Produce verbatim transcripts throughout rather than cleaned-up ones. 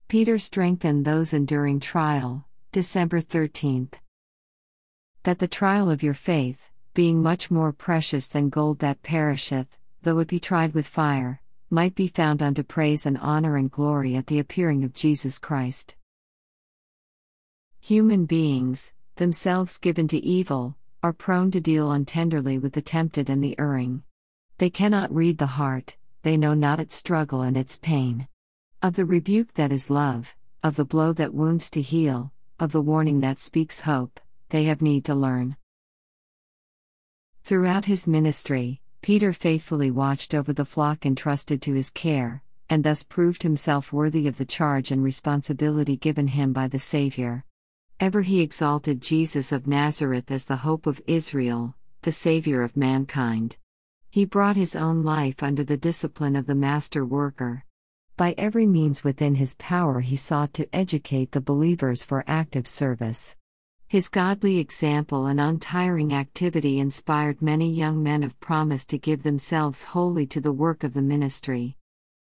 Peter strengthened those enduring trial, December thirteenth. That the trial of your faith, being much more precious than gold that perisheth, though it be tried with fire, might be found unto praise and honor and glory at the appearing of Jesus Christ. Human beings, themselves given to evil, are prone to deal untenderly with the tempted and the erring. They cannot read the heart, they know not its struggle and its pain. Of the rebuke that is love, of the blow that wounds to heal, of the warning that speaks hope, they have need to learn. Throughout his ministry, Peter faithfully watched over the flock entrusted to his care, and thus proved himself worthy of the charge and responsibility given him by the Savior. Ever he exalted Jesus of Nazareth as the hope of Israel, the Savior of mankind. He brought his own life under the discipline of the master worker. By every means within his power he sought to educate the believers for active service. His godly example and untiring activity inspired many young men of promise to give themselves wholly to the work of the ministry.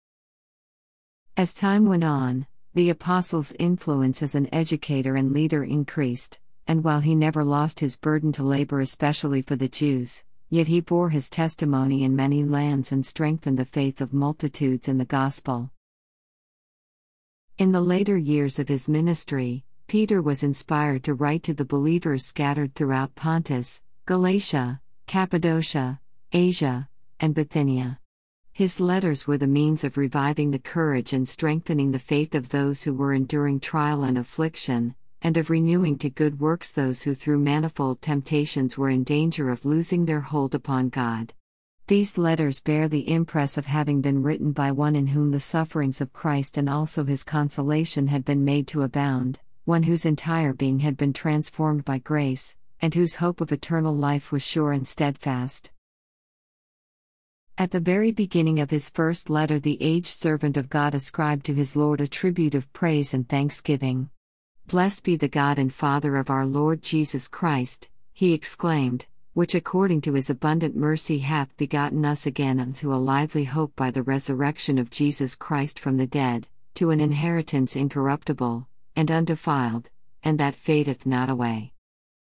As time went on, the apostle's influence as an educator and leader increased, and while he never lost his burden to labor especially for the Jews, yet he bore his testimony in many lands and strengthened the faith of multitudes in the gospel. In the later years of his ministry, Peter was inspired to write to the believers scattered throughout Pontus, Galatia, Cappadocia, Asia, and Bithynia. His letters were the means of reviving the courage and strengthening the faith of those who were enduring trial and affliction, and of renewing to good works those who through manifold temptations were in danger of losing their hold upon God. These letters bear the impress of having been written by one in whom the sufferings of Christ and also his consolation had been made to abound, one whose entire being had been transformed by grace, and whose hope of eternal life was sure and steadfast. At the very beginning of his first letter, the aged servant of God ascribed to his Lord a tribute of praise and thanksgiving. "Blessed be the God and Father of our Lord Jesus Christ," he exclaimed, "which according to his abundant mercy hath begotten us again unto a lively hope by the resurrection of Jesus Christ from the dead, to an inheritance incorruptible, and undefiled, and that fadeth not away."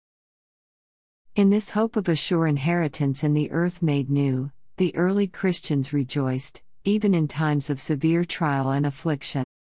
In this hope of a sure inheritance in the earth made new, the early Christians rejoiced, even in times of severe trial and affliction.